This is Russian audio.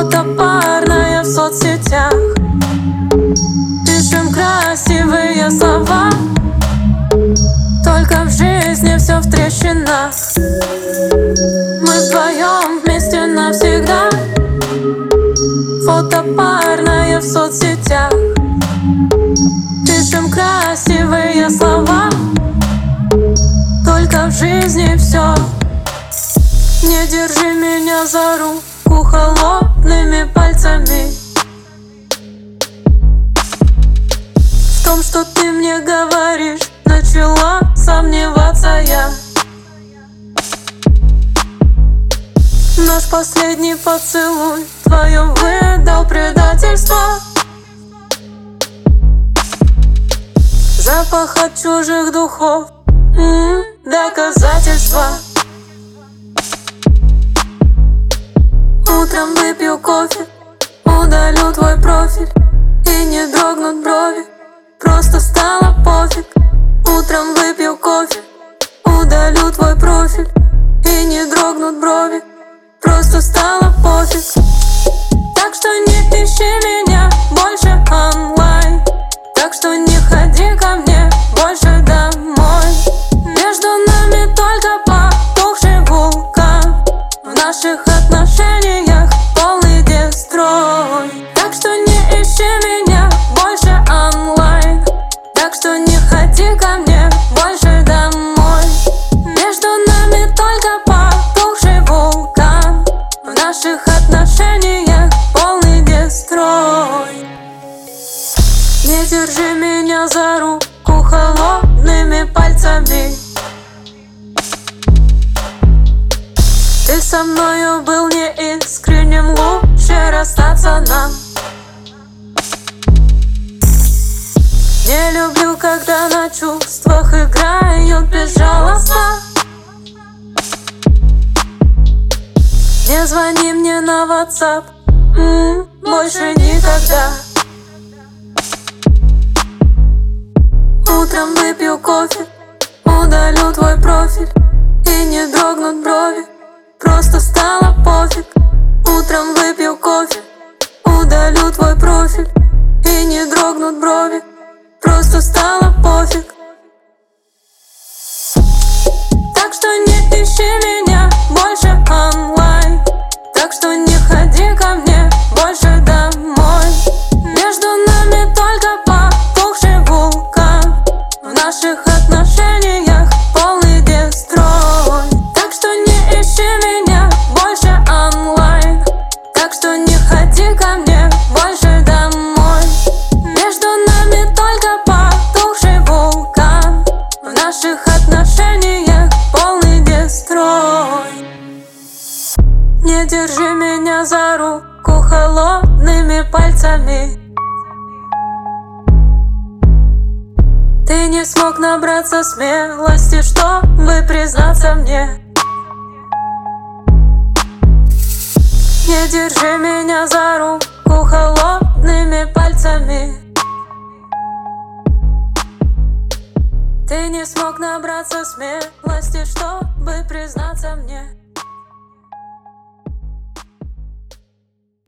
Фото парное в соцсетях, пишем красивые слова, только в жизни все в трещинах. Мы вдвоем вместе навсегда. Фото парное в соцсетях, пишем красивые слова, только в жизни все. Не держи меня за руку холодными пальцами. В том, что ты мне говоришь, начала сомневаться я. Наш последний поцелуй вдвоем выдал предательство. Запах от чужих духов, доказательства. Утром выпью кофе, удалю твой профиль, и не дрогнут брови, просто стало пофиг. Утром выпью кофе, удалю твой профиль, и не дрогнут брови, просто стало пофиг. Так что не ищи меня больше онлайн, так что не ходи ко мне больше домой. Между нами только потухший вулкан, в наших отношениях полный дестрой. Так что не ищи меня больше онлайн, так что не ходи ко мне больше домой. Между нами только потухший вулкан, в наших отношениях полный дестрой. Не держи меня за руку холодными пальцами. Ты со мною был неискренним, лучше расстаться нам. Не люблю, когда на чувствах играют безжалостно. Не звони мне на WhatsApp, больше никогда. Утром выпью кофе, удалю твой профиль, и не дрогнут брови, просто стало пофиг. Утром выпью кофе, удалю твой профиль, и не дрогнут брови, просто стало пофиг. Так что не ищи меня больше онлайн, так что не ходи ко мне больше домой. Между нами только потухший вулкан, в наших отношениях полный дестрой. Так что не ищи меня больше онлайн, так что не ходи ко мне больше домой. Между нами только потухший вулкан, в наших отношениях полный дестрой. Не держи меня за руку холодными пальцами. Ты не смог набраться смелости, чтобы признаться мне. Не держи меня за руку холодными пальцами. Ты не смог набраться смелости, чтобы признаться мне.